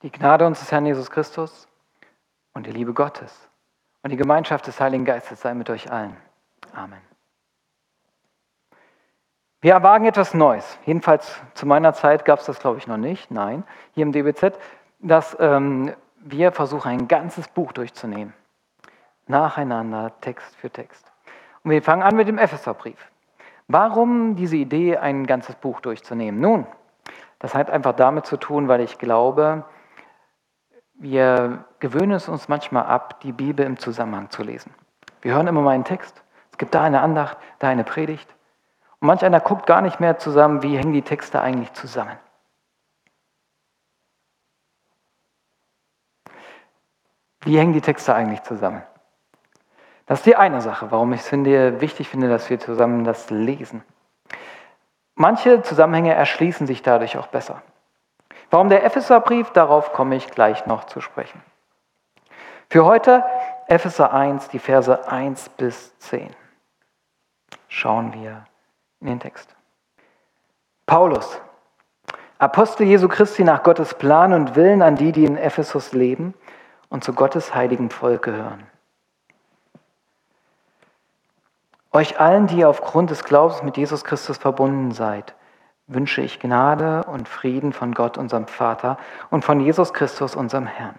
Die Gnade unseres Herrn Jesus Christus und die Liebe Gottes und die Gemeinschaft des Heiligen Geistes sei mit euch allen. Amen. Wir erwagen etwas Neues. Jedenfalls zu meiner Zeit gab es das, glaube ich, noch nicht. Nein, hier im DBZ, dass wir versuchen, ein ganzes Buch durchzunehmen. Nacheinander, Text für Text. Und wir fangen an mit dem Epheserbrief. Warum diese Idee, ein ganzes Buch durchzunehmen? Nun, das hat einfach damit zu tun, weil ich glaube, wir gewöhnen es uns manchmal ab, die Bibel im Zusammenhang zu lesen. Wir hören immer mal einen Text. Es gibt da eine Andacht, da eine Predigt. Und manch einer guckt gar nicht mehr zusammen, wie hängen die Texte eigentlich zusammen. Wie hängen die Texte eigentlich zusammen? Das ist die eine Sache, warum ich es wichtig finde, dass wir zusammen das lesen. Manche Zusammenhänge erschließen sich dadurch auch besser. Warum der Epheserbrief? Darauf komme ich gleich noch zu sprechen. Für heute Epheser 1, die Verse 1 bis 10. Schauen wir in den Text. Paulus, Apostel Jesu Christi nach Gottes Plan und Willen an die, die in Ephesus leben und zu Gottes heiligen Volk gehören. Euch allen, die ihr aufgrund des Glaubens mit Jesus Christus verbunden seid, wünsche ich Gnade und Frieden von Gott, unserem Vater, und von Jesus Christus, unserem Herrn.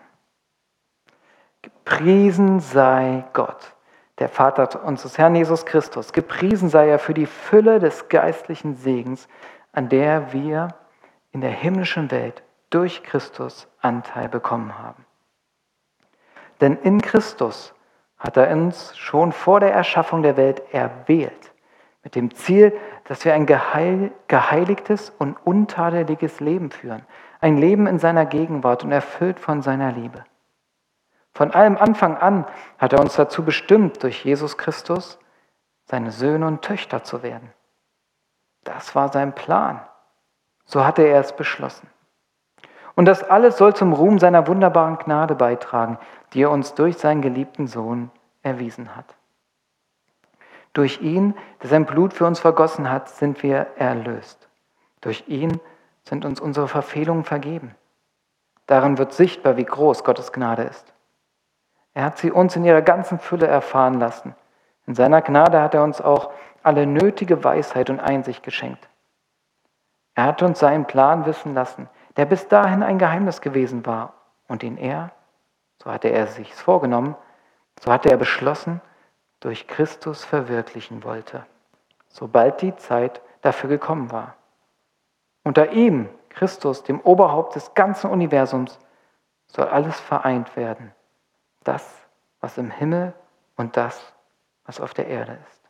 Gepriesen sei Gott, der Vater unseres Herrn Jesus Christus. Gepriesen sei er für die Fülle des geistlichen Segens, an der wir in der himmlischen Welt durch Christus Anteil bekommen haben. Denn in Christus hat er uns schon vor der Erschaffung der Welt erwählt, mit dem Ziel, dass wir ein geheiligtes und untadeliges Leben führen, ein Leben in seiner Gegenwart und erfüllt von seiner Liebe. Von allem Anfang an hat er uns dazu bestimmt, durch Jesus Christus seine Söhne und Töchter zu werden. Das war sein Plan. So hatte er es beschlossen. Und das alles soll zum Ruhm seiner wunderbaren Gnade beitragen, die er uns durch seinen geliebten Sohn erwiesen hat. Durch ihn, der sein Blut für uns vergossen hat, sind wir erlöst. Durch ihn sind uns unsere Verfehlungen vergeben. Darin wird sichtbar, wie groß Gottes Gnade ist. Er hat sie uns in ihrer ganzen Fülle erfahren lassen. In seiner Gnade hat er uns auch alle nötige Weisheit und Einsicht geschenkt. Er hat uns seinen Plan wissen lassen, der bis dahin ein Geheimnis gewesen war und den er, so hatte er sich vorgenommen, so hatte er beschlossen, durch Christus verwirklichen wollte, sobald die Zeit dafür gekommen war. Unter ihm, Christus, dem Oberhaupt des ganzen Universums, soll alles vereint werden. Das, was im Himmel und das, was auf der Erde ist.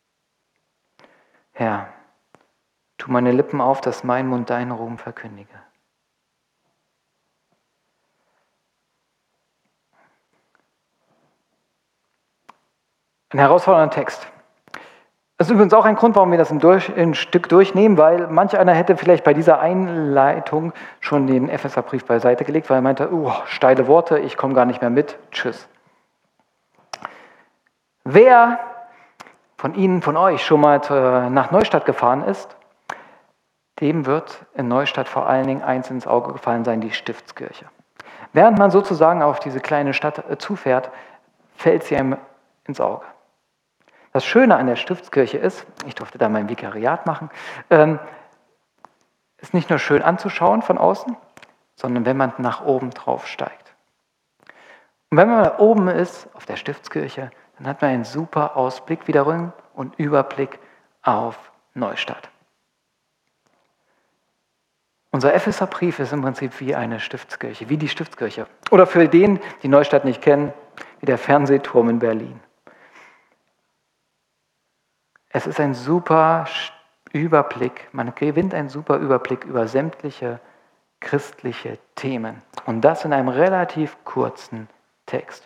Herr, tu meine Lippen auf, dass mein Mund deinen Ruhm verkündige. Ein herausfordernder Text. Das ist übrigens auch ein Grund, warum wir das ein Stück durchnehmen, weil manch einer hätte vielleicht bei dieser Einleitung schon den Epheserbrief beiseite gelegt, weil er meinte, steile Worte, ich komme gar nicht mehr mit, tschüss. Wer von Ihnen, von euch schon mal nach Neustadt gefahren ist, dem wird in Neustadt vor allen Dingen eins ins Auge gefallen sein, die Stiftskirche. Während man sozusagen auf diese kleine Stadt zufährt, fällt sie einem ins Auge. Das Schöne an der Stiftskirche ist, ich durfte da mein Vikariat machen, ist nicht nur schön anzuschauen von außen, sondern wenn man nach oben drauf steigt. Und wenn man da oben ist, auf der Stiftskirche, dann hat man einen super Ausblick wiederum und Überblick auf Neustadt. Unser Epheserbrief ist im Prinzip wie eine Stiftskirche, wie die Stiftskirche. Oder für den, die Neustadt nicht kennen, wie der Fernsehturm in Berlin. Es ist ein super Überblick, man gewinnt einen super Überblick über sämtliche christliche Themen. Und das in einem relativ kurzen Text.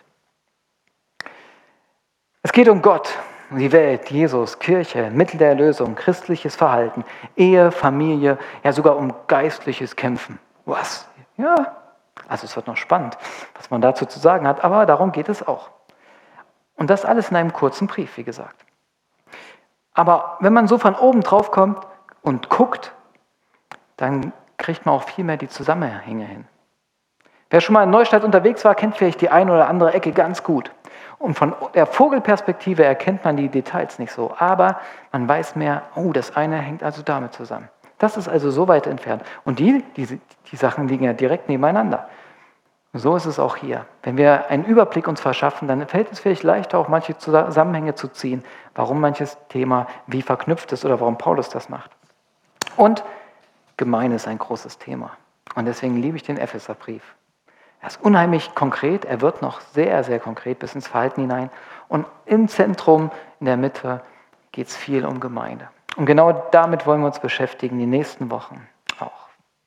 Es geht um Gott, um die Welt, Jesus, Kirche, Mittel der Erlösung, christliches Verhalten, Ehe, Familie, ja sogar um geistliches Kämpfen. Was? Ja, also es wird noch spannend, was man dazu zu sagen hat, aber darum geht es auch. Und das alles in einem kurzen Brief, wie gesagt. Aber wenn man so von oben drauf kommt und guckt, dann kriegt man auch viel mehr die Zusammenhänge hin. Wer schon mal in Neustadt unterwegs war, kennt vielleicht die eine oder andere Ecke ganz gut. Und von der Vogelperspektive erkennt man die Details nicht so. Aber man weiß mehr, oh, das eine hängt also damit zusammen. Das ist also so weit entfernt. Und die Sachen liegen ja direkt nebeneinander. So ist es auch hier. Wenn wir einen Überblick uns verschaffen, dann fällt es vielleicht leichter, auch manche Zusammenhänge zu ziehen, warum manches Thema wie verknüpft ist oder warum Paulus das macht. Und Gemeinde ist ein großes Thema. Und deswegen liebe ich den Epheserbrief. Er ist unheimlich konkret, er wird noch sehr, sehr konkret bis ins Verhalten hinein. Und im Zentrum, in der Mitte, geht es viel um Gemeinde. Und genau damit wollen wir uns beschäftigen, die nächsten Wochen auch.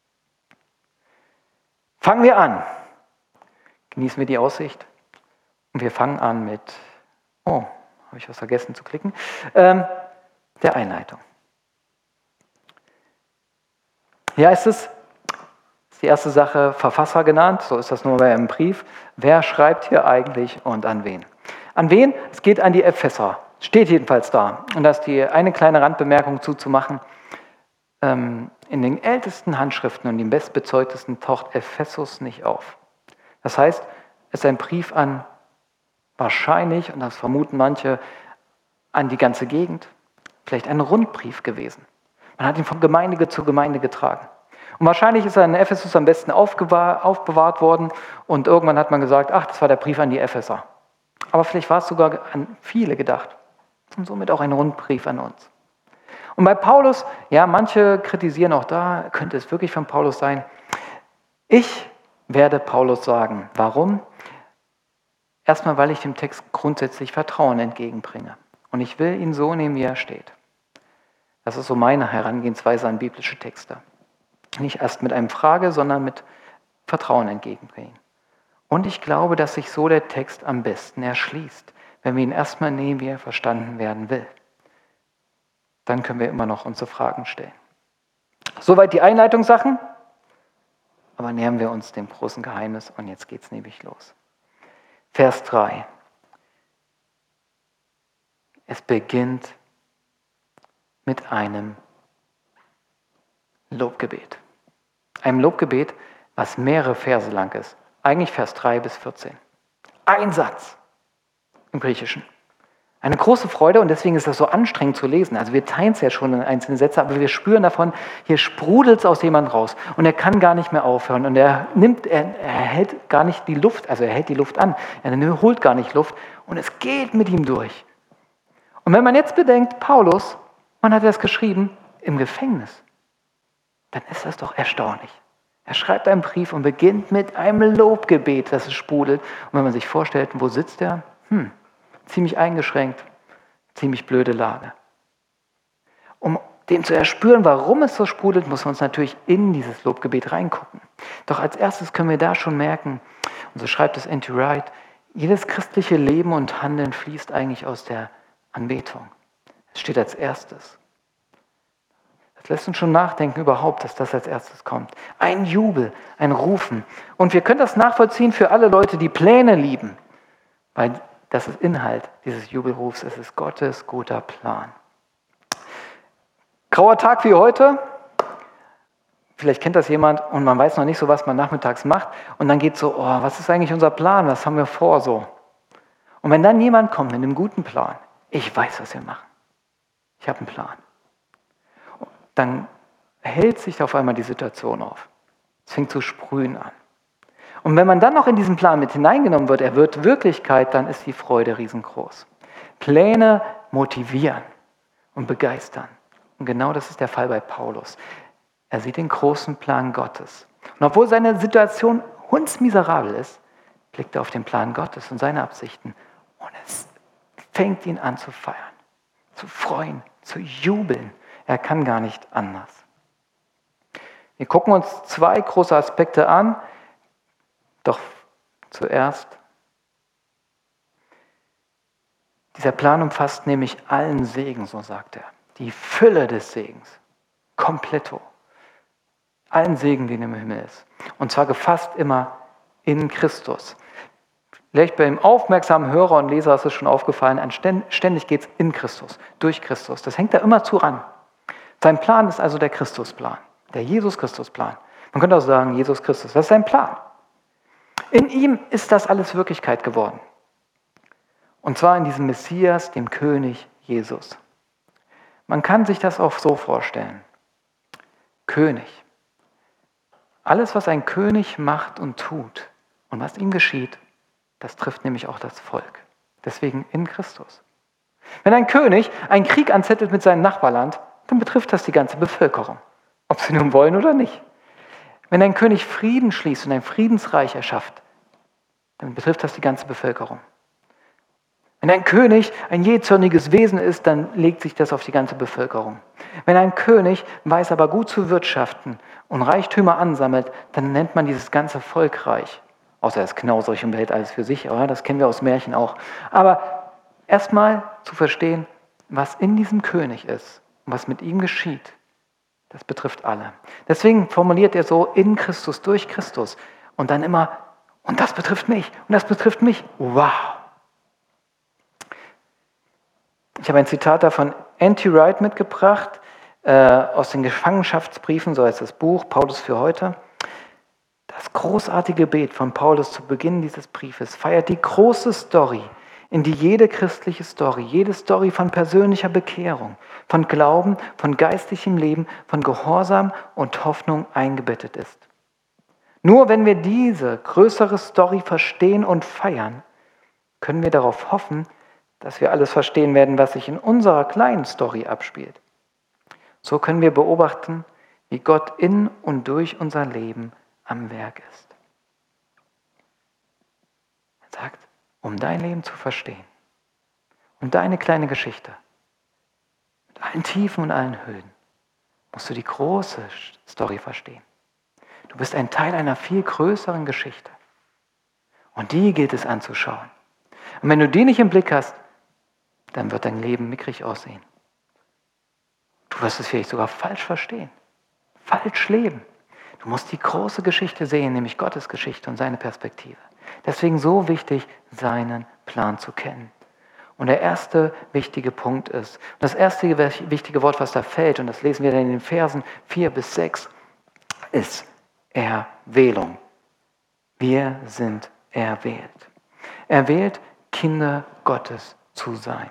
Fangen wir an. Genießen wir die Aussicht. Und wir fangen an mit, habe ich was vergessen zu klicken, der Einleitung. Hier heißt es, die erste Sache, Verfasser genannt, so ist das nur bei einem Brief. Wer schreibt hier eigentlich und an wen? An wen? Es geht an die Epheser. Steht jedenfalls da. Und da ist die eine kleine Randbemerkung zuzumachen. In den ältesten Handschriften und den bestbezeugtesten taucht Ephesus nicht auf. Das heißt, es ist ein Brief an wahrscheinlich, und das vermuten manche, an die ganze Gegend. Vielleicht ein Rundbrief gewesen. Man hat ihn von Gemeinde zu Gemeinde getragen. Und wahrscheinlich ist er in Ephesus am besten aufbewahrt worden und irgendwann hat man gesagt, ach, das war der Brief an die Epheser. Aber vielleicht war es sogar an viele gedacht und somit auch ein Rundbrief an uns. Und bei Paulus, ja, manche kritisieren auch da, könnte es wirklich von Paulus sein. Ich werde Paulus sagen. Warum? Erstmal, weil ich dem Text grundsätzlich Vertrauen entgegenbringe. Und ich will ihn so nehmen, wie er steht. Das ist so meine Herangehensweise an biblische Texte. Nicht erst mit einem Frage, sondern mit Vertrauen entgegenbringen. Und ich glaube, dass sich so der Text am besten erschließt, wenn wir ihn erstmal nehmen, wie er verstanden werden will. Dann können wir immer noch unsere Fragen stellen. Soweit die Einleitungssachen. Aber nähern wir uns dem großen Geheimnis und jetzt geht es nämlich los. Vers 3. Es beginnt mit einem Lobgebet. Einem Lobgebet, was mehrere Verse lang ist. Eigentlich Vers 3 bis 14. Ein Satz im Griechischen. Eine große Freude und deswegen ist das so anstrengend zu lesen. Also wir teilen es ja schon in einzelne Sätze, aber wir spüren davon, hier sprudelt es aus jemandem raus und er kann gar nicht mehr aufhören und er hält gar nicht die Luft, also er hält die Luft an, er holt gar nicht Luft und es geht mit ihm durch. Und wenn man jetzt bedenkt, Paulus, man hat das geschrieben im Gefängnis, dann ist das doch erstaunlich. Er schreibt einen Brief und beginnt mit einem Lobgebet, das es sprudelt. Und wenn man sich vorstellt, wo sitzt er? Ziemlich eingeschränkt, ziemlich blöde Lage. Um dem zu erspüren, warum es so sprudelt, muss man uns natürlich in dieses Lobgebet reingucken. Doch als erstes können wir da schon merken, und so schreibt es N.T. Wright, jedes christliche Leben und Handeln fließt eigentlich aus der Anbetung. Es steht als erstes. Das lässt uns schon nachdenken überhaupt, dass das als erstes kommt. Ein Jubel, ein Rufen. Und wir können das nachvollziehen für alle Leute, die Pläne lieben, weil das ist Inhalt dieses Jubelrufs, es ist Gottes guter Plan. Grauer Tag wie heute, vielleicht kennt das jemand und man weiß noch nicht so, was man nachmittags macht und dann geht so, was ist eigentlich unser Plan, was haben wir vor so? Und wenn dann jemand kommt mit einem guten Plan, ich weiß, was wir machen, ich habe einen Plan, dann hält sich auf einmal die Situation auf. Es fängt zu sprühen an. Und wenn man dann noch in diesen Plan mit hineingenommen wird, er wird Wirklichkeit, dann ist die Freude riesengroß. Pläne motivieren und begeistern. Und genau das ist der Fall bei Paulus. Er sieht den großen Plan Gottes. Und obwohl seine Situation hundsmiserabel ist, blickt er auf den Plan Gottes und seine Absichten. Und es fängt ihn an zu feiern, zu freuen, zu jubeln. Er kann gar nicht anders. Wir gucken uns 2 große Aspekte an. Doch zuerst, dieser Plan umfasst nämlich allen Segen, so sagt er. Die Fülle des Segens, kompletto. Allen Segen, den im Himmel ist. Und zwar gefasst immer in Christus. Vielleicht beim aufmerksamen Hörer und Leser ist es schon aufgefallen, ständig geht es in Christus, durch Christus. Das hängt da immer zu ran. Sein Plan ist also der Christusplan, der Jesus-Christus-Plan. Man könnte auch sagen, Jesus Christus, das ist sein Plan. In ihm ist das alles Wirklichkeit geworden. Und zwar in diesem Messias, dem König Jesus. Man kann sich das auch so vorstellen. König. Alles, was ein König macht und tut und was ihm geschieht, das trifft nämlich auch das Volk. Deswegen in Christus. Wenn ein König einen Krieg anzettelt mit seinem Nachbarland, dann betrifft das die ganze Bevölkerung, ob sie nun wollen oder nicht. Wenn ein König Frieden schließt und ein Friedensreich erschafft, dann betrifft das die ganze Bevölkerung. Wenn ein König ein jähzorniges Wesen ist, dann legt sich das auf die ganze Bevölkerung. Wenn ein König weiß aber gut zu wirtschaften und Reichtümer ansammelt, dann nennt man dieses ganze Volk reich. Außer er ist knauserig und behält alles für sich, aber das kennen wir aus Märchen auch. Aber erstmal zu verstehen, was in diesem König ist und was mit ihm geschieht, das betrifft alle. Deswegen formuliert er so in Christus, durch Christus und dann immer, und das betrifft mich, und das betrifft mich. Wow! Ich habe ein Zitat da von N.T. Wright mitgebracht, aus den Gefangenschaftsbriefen, so heißt das Buch, Paulus für heute. Das großartige Gebet von Paulus zu Beginn dieses Briefes feiert die große Story, in die jede christliche Story, jede Story von persönlicher Bekehrung, von Glauben, von geistlichem Leben, von Gehorsam und Hoffnung eingebettet ist. Nur wenn wir diese größere Story verstehen und feiern, können wir darauf hoffen, dass wir alles verstehen werden, was sich in unserer kleinen Story abspielt. So können wir beobachten, wie Gott in und durch unser Leben am Werk ist. Er sagt, um dein Leben zu verstehen, um deine kleine Geschichte, mit allen Tiefen und allen Höhen, musst du die große Story verstehen. Du bist ein Teil einer viel größeren Geschichte. Und die gilt es anzuschauen. Und wenn du die nicht im Blick hast, dann wird dein Leben mickrig aussehen. Du wirst es vielleicht sogar falsch verstehen, falsch leben. Du musst die große Geschichte sehen, nämlich Gottes Geschichte und seine Perspektive. Deswegen so wichtig, seinen Plan zu kennen. Und der erste wichtige Punkt ist, das erste wichtige Wort, was da fällt, und das lesen wir dann in den Versen 4 bis 6, ist Erwählung. Wir sind erwählt. Erwählt, Kinder Gottes zu sein.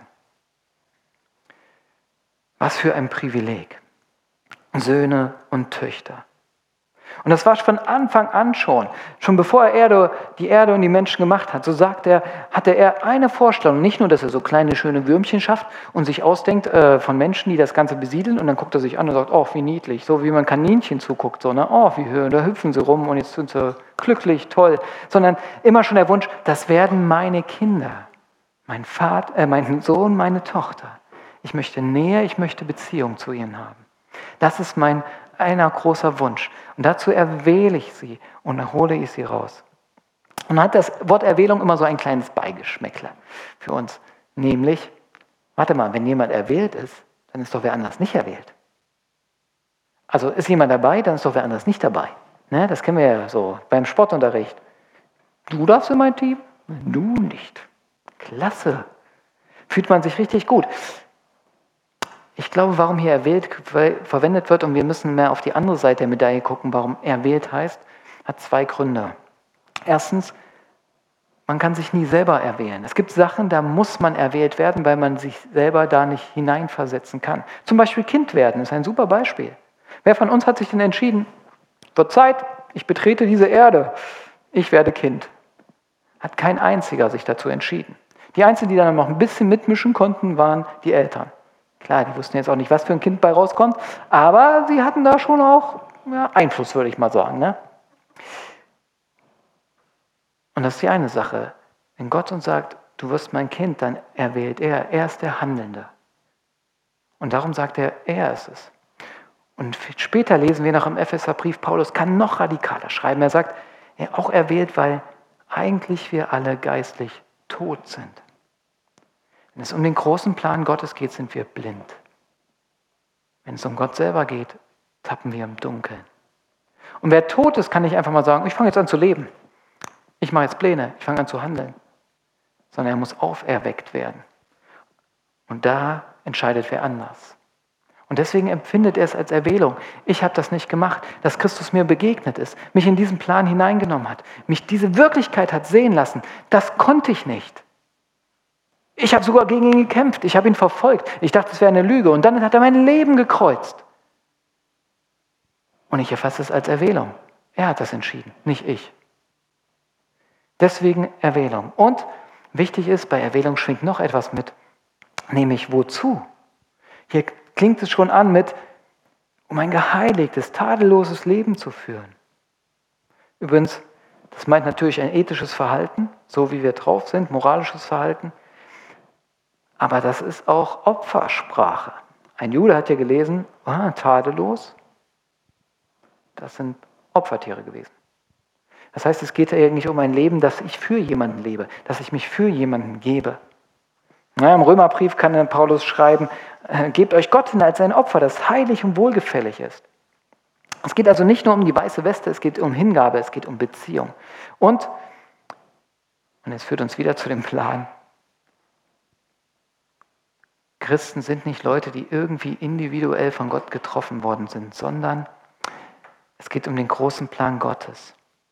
Was für ein Privileg. Söhne und Töchter. Und das war von Anfang an schon bevor er die Erde und die Menschen gemacht hat, so hatte er eine Vorstellung, nicht nur, dass er so kleine, schöne Würmchen schafft und sich ausdenkt von Menschen, die das Ganze besiedeln, und dann guckt er sich an und sagt, oh, wie niedlich, so wie man Kaninchen zuguckt, so, ne? Oh, wie da hüpfen sie rum und jetzt sind sie glücklich, toll, sondern immer schon der Wunsch, das werden meine Kinder, mein Sohn, meine Tochter. Ich möchte Nähe, ich möchte Beziehung zu ihnen haben. Das ist mein einer großer Wunsch. Und dazu erwähle ich sie und dann hole ich sie raus. Und dann hat das Wort Erwählung immer so ein kleines Beigeschmäckle für uns. Nämlich, warte mal, wenn jemand erwählt ist, dann ist doch wer anders nicht erwählt. Also ist jemand dabei, dann ist doch wer anders nicht dabei. Ne? Das kennen wir ja so beim Sportunterricht. Du darfst in mein Team, du nicht. Klasse. Fühlt man sich richtig gut. Ich glaube, warum hier erwählt verwendet wird, und wir müssen mehr auf die andere Seite der Medaille gucken, warum erwählt heißt, hat zwei Gründe. Erstens, man kann sich nie selber erwählen. Es gibt Sachen, da muss man erwählt werden, weil man sich selber da nicht hineinversetzen kann. Zum Beispiel Kind werden ist ein super Beispiel. Wer von uns hat sich denn entschieden, wird Zeit, ich betrete diese Erde, ich werde Kind? Hat kein einziger sich dazu entschieden. Die Einzigen, die dann noch ein bisschen mitmischen konnten, waren die Eltern. Klar, die wussten jetzt auch nicht, was für ein Kind bei rauskommt, aber sie hatten da schon auch Einfluss, würde ich mal sagen. Ne? Und das ist die eine Sache. Wenn Gott uns sagt, du wirst mein Kind, dann erwählt er. Er ist der Handelnde. Und darum sagt er ist es. Und später lesen wir noch im Epheserbrief, Paulus kann noch radikaler schreiben. Er sagt, er auch erwählt, weil eigentlich wir alle geistlich tot sind. Wenn es um den großen Plan Gottes geht, sind wir blind. Wenn es um Gott selber geht, tappen wir im Dunkeln. Und wer tot ist, kann nicht einfach mal sagen, ich fange jetzt an zu leben. Ich mache jetzt Pläne, ich fange an zu handeln. Sondern er muss auferweckt werden. Und da entscheidet wer anders. Und deswegen empfindet er es als Erwählung. Ich habe das nicht gemacht, dass Christus mir begegnet ist, mich in diesen Plan hineingenommen hat, mich diese Wirklichkeit hat sehen lassen. Das konnte ich nicht. Ich habe sogar gegen ihn gekämpft, ich habe ihn verfolgt. Ich dachte, es wäre eine Lüge. Und dann hat er mein Leben gekreuzt. Und ich erfasse es als Erwählung. Er hat das entschieden, nicht ich. Deswegen Erwählung. Und wichtig ist, bei Erwählung schwingt noch etwas mit, nämlich wozu? Hier klingt es schon an mit, um ein geheiligtes, tadelloses Leben zu führen. Übrigens, das meint natürlich ein ethisches Verhalten, so wie wir drauf sind, moralisches Verhalten. Aber das ist auch Opfersprache. Ein Jude hat ja gelesen, tadellos, das sind Opfertiere gewesen. Das heißt, es geht ja eigentlich um ein Leben, dass ich für jemanden lebe, dass ich mich für jemanden gebe. Im Römerbrief kann Paulus schreiben, gebt euch Gott hin als ein Opfer, das heilig und wohlgefällig ist. Es geht also nicht nur um die weiße Weste, es geht um Hingabe, es geht um Beziehung. Und es führt uns wieder zu dem Plan. Christen sind nicht Leute, die irgendwie individuell von Gott getroffen worden sind, sondern es geht um den großen Plan Gottes.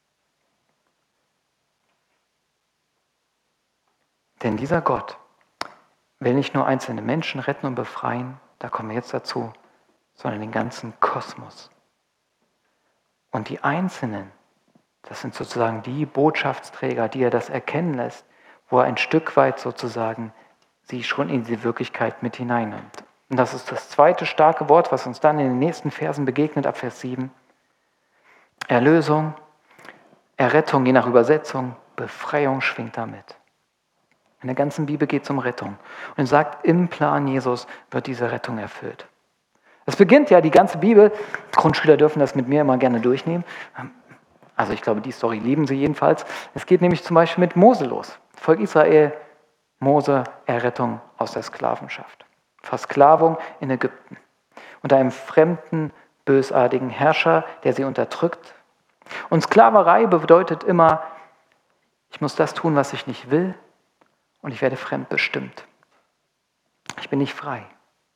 Denn dieser Gott will nicht nur einzelne Menschen retten und befreien, da kommen wir jetzt dazu, sondern den ganzen Kosmos. Und die Einzelnen, das sind sozusagen die Botschaftsträger, die er das erkennen lässt, wo er ein Stück weit sozusagen sie schon in die Wirklichkeit mit hineinnimmt. Und das ist das zweite starke Wort, was uns dann in den nächsten Versen begegnet, ab Vers 7. Erlösung, Errettung, je nach Übersetzung, Befreiung schwingt damit. In der ganzen Bibel geht es um Rettung. Und es sagt, im Plan Jesus wird diese Rettung erfüllt. Es beginnt ja die ganze Bibel, Grundschüler dürfen das mit mir immer gerne durchnehmen. Also ich glaube, die Story lieben sie jedenfalls. Es geht nämlich zum Beispiel mit Mose los. Volk Israel, Mose, Errettung aus der Sklavenschaft. Versklavung in Ägypten. Unter einem fremden, bösartigen Herrscher, der sie unterdrückt. Und Sklaverei bedeutet immer, ich muss das tun, was ich nicht will. Und ich werde fremdbestimmt. Ich bin nicht frei.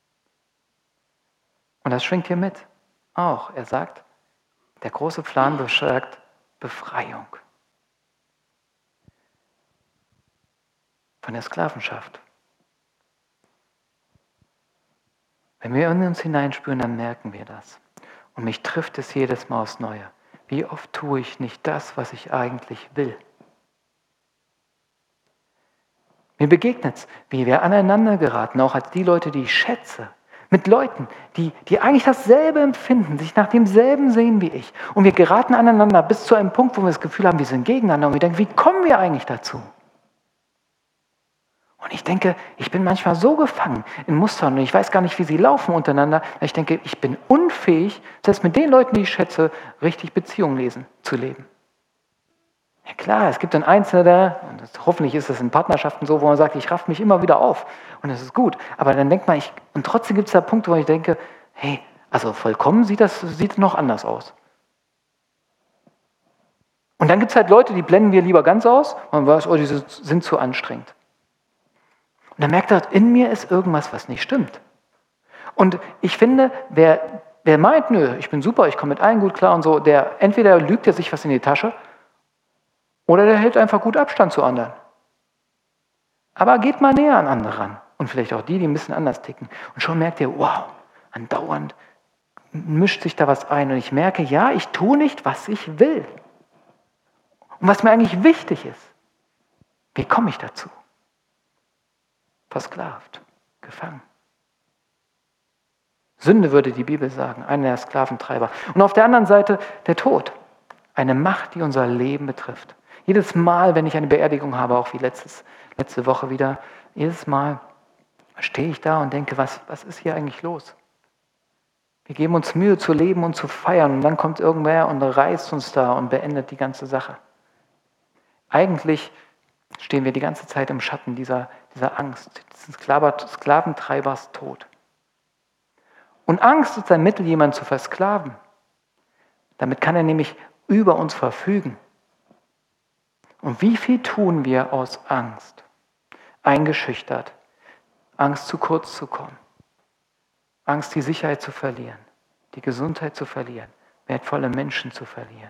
Und das schwingt hier mit. Auch, er sagt, der große Plan besagt Befreiung. Von der Sklavenschaft. Wenn wir in uns hineinspüren, dann merken wir das. Und mich trifft es jedes Mal aufs Neue. Wie oft tue ich nicht das, was ich eigentlich will? Mir begegnet es, wie wir aneinander geraten, auch als die Leute, die ich schätze. Mit Leuten, die eigentlich dasselbe empfinden, sich nach demselben sehen wie ich. Und wir geraten aneinander bis zu einem Punkt, wo wir das Gefühl haben, wir sind gegeneinander. Und wir denken, wie kommen wir eigentlich dazu? Und ich denke, ich bin manchmal so gefangen in Mustern und ich weiß gar nicht, wie sie laufen untereinander. Ich denke, ich bin unfähig, selbst mit den Leuten, die ich schätze, richtig Beziehungen zu leben. Ja klar, es gibt dann Einzelne, und hoffentlich ist es in Partnerschaften so, wo man sagt, ich raff mich immer wieder auf und das ist gut. Aber dann denkt man, und trotzdem gibt es da Punkte, wo ich denke, hey, also vollkommen sieht noch anders aus. Und dann gibt es halt Leute, die blenden wir lieber ganz aus und man weiß, oh, die sind zu anstrengend. Und dann merkt er, in mir ist irgendwas, was nicht stimmt. Und ich finde, wer meint, nö, ich bin super, ich komme mit allen gut klar und so, der entweder lügt er sich was in die Tasche oder der hält einfach gut Abstand zu anderen. Aber geht mal näher an andere ran. Und vielleicht auch die ein bisschen anders ticken. Und schon merkt ihr, wow, andauernd mischt sich da was ein. Und ich merke, ja, ich tue nicht, was ich will. Und was mir eigentlich wichtig ist. Wie komme ich dazu? Versklavt, gefangen. Sünde würde die Bibel sagen, einer der Sklaventreiber. Und auf der anderen Seite der Tod. Eine Macht, die unser Leben betrifft. Jedes Mal, wenn ich eine Beerdigung habe, auch wie letzte Woche wieder, jedes Mal stehe ich da und denke, was ist hier eigentlich los? Wir geben uns Mühe zu leben und zu feiern und dann kommt irgendwer und reißt uns da und beendet die ganze Sache. Eigentlich stehen wir die ganze Zeit im Schatten dieser Angst, dieses Sklaventreibers Tod. Und Angst ist ein Mittel, jemanden zu versklaven. Damit kann er nämlich über uns verfügen. Und wie viel tun wir aus Angst? Eingeschüchtert, Angst zu kurz zu kommen, Angst, die Sicherheit zu verlieren, die Gesundheit zu verlieren, wertvolle Menschen zu verlieren.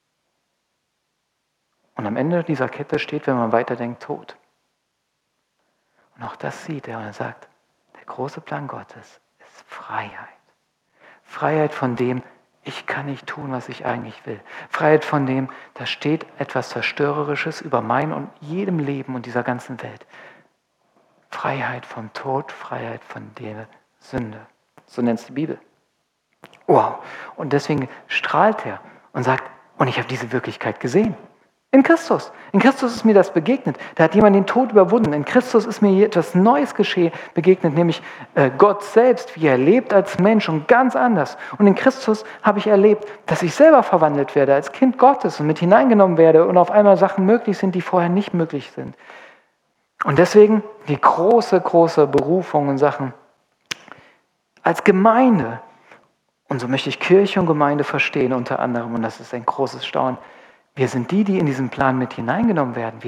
Und am Ende dieser Kette steht, wenn man weiterdenkt, Tod. Und auch das sieht er und er sagt, der große Plan Gottes ist Freiheit. Freiheit von dem, ich kann nicht tun, was ich eigentlich will. Freiheit von dem, da steht etwas Zerstörerisches über mein und jedem Leben und dieser ganzen Welt. Freiheit vom Tod, Freiheit von der Sünde. So nennt es die Bibel. Wow. Und deswegen strahlt er und sagt, und ich habe diese Wirklichkeit gesehen. In Christus. In Christus ist mir das begegnet. Da hat jemand den Tod überwunden. In Christus ist mir hier etwas Neues begegnet, nämlich Gott selbst, wie er lebt als Mensch und ganz anders. Und in Christus habe ich erlebt, dass ich selber verwandelt werde als Kind Gottes und mit hineingenommen werde und auf einmal Sachen möglich sind, die vorher nicht möglich sind. Und deswegen die große, große Berufung in Sachen als Gemeinde. Und so möchte ich Kirche und Gemeinde verstehen unter anderem. Und das ist ein großes Staunen. Wir sind die in diesen Plan mit hineingenommen werden.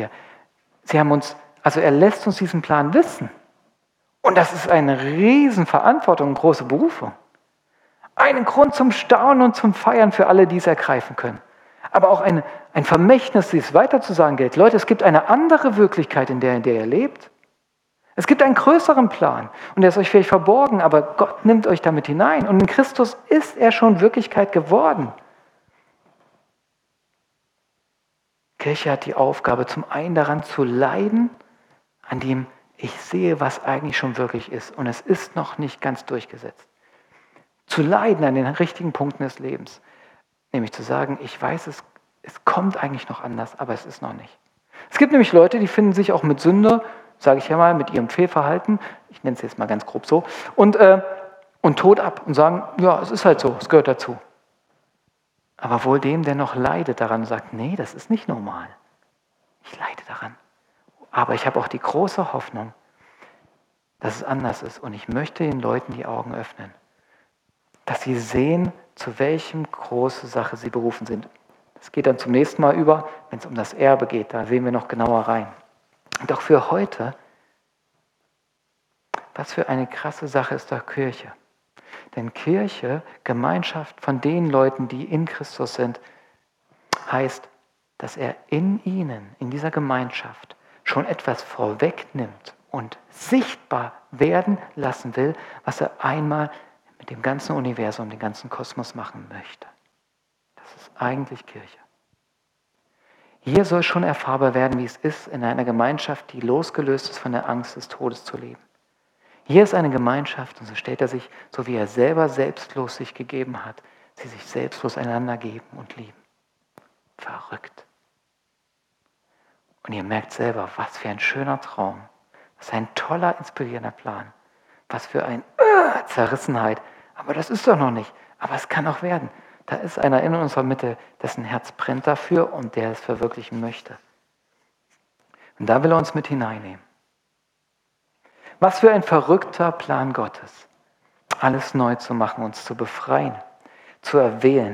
Er lässt uns diesen Plan wissen. Und das ist eine Riesenverantwortung, eine große Berufung. Einen Grund zum Staunen und zum Feiern für alle, die es ergreifen können. Aber auch ein Vermächtnis, die es weiter zu sagen gilt. Leute, es gibt eine andere Wirklichkeit, in der ihr lebt. Es gibt einen größeren Plan. Und der ist euch vielleicht verborgen, aber Gott nimmt euch damit hinein. Und in Christus ist er schon Wirklichkeit geworden. Kirche hat die Aufgabe, zum einen daran zu leiden, an dem ich sehe, was eigentlich schon wirklich ist. Und es ist noch nicht ganz durchgesetzt. Zu leiden an den richtigen Punkten des Lebens. Nämlich zu sagen, ich weiß, es kommt eigentlich noch anders, aber es ist noch nicht. Es gibt nämlich Leute, die finden sich auch mit Sünde, sage ich ja mal, mit ihrem Fehlverhalten, ich nenne es jetzt mal ganz grob so, und Tod ab und sagen, ja, es ist halt so, es gehört dazu. Aber wohl dem, der noch leidet daran und sagt, nee, das ist nicht normal. Ich leide daran. Aber ich habe auch die große Hoffnung, dass es anders ist. Und ich möchte den Leuten die Augen öffnen. Dass sie sehen, zu welchem große Sache sie berufen sind. Das geht dann zum nächsten Mal über, wenn es um das Erbe geht. Da sehen wir noch genauer rein. Doch für heute, was für eine krasse Sache ist doch Kirche. Denn Kirche, Gemeinschaft von den Leuten, die in Christus sind, heißt, dass er in ihnen, in dieser Gemeinschaft, schon etwas vorwegnimmt und sichtbar werden lassen will, was er einmal mit dem ganzen Universum, dem ganzen Kosmos machen möchte. Das ist eigentlich Kirche. Hier soll schon erfahrbar werden, wie es ist, in einer Gemeinschaft, die losgelöst ist von der Angst des Todes zu leben. Hier ist eine Gemeinschaft und so stellt er sich, so wie er selber selbstlos sich gegeben hat, sie sich selbstlos einander geben und lieben. Verrückt. Und ihr merkt selber, was für ein schöner Traum, was für ein toller, inspirierender Plan, was für eine Zerrissenheit. Aber das ist doch noch nicht. Aber es kann auch werden. Da ist einer in unserer Mitte, dessen Herz brennt dafür und der es verwirklichen möchte. Und da will er uns mit hineinnehmen. Was für ein verrückter Plan Gottes, alles neu zu machen, uns zu befreien, zu erwählen.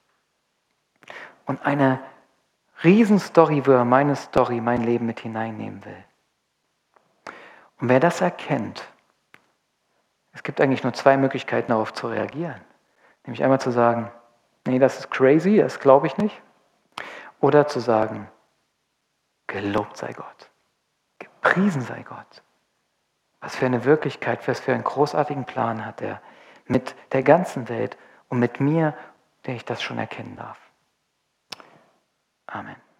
Und eine Riesenstory, wo er meine Story, mein Leben mit hineinnehmen will. Und wer das erkennt, es gibt eigentlich nur zwei Möglichkeiten, darauf zu reagieren. Nämlich einmal zu sagen, nee, das ist crazy, das glaube ich nicht. Oder zu sagen, gelobt sei Gott, gepriesen sei Gott. Was für eine Wirklichkeit, was für einen großartigen Plan hat er mit der ganzen Welt und mit mir, der ich das schon erkennen darf. Amen.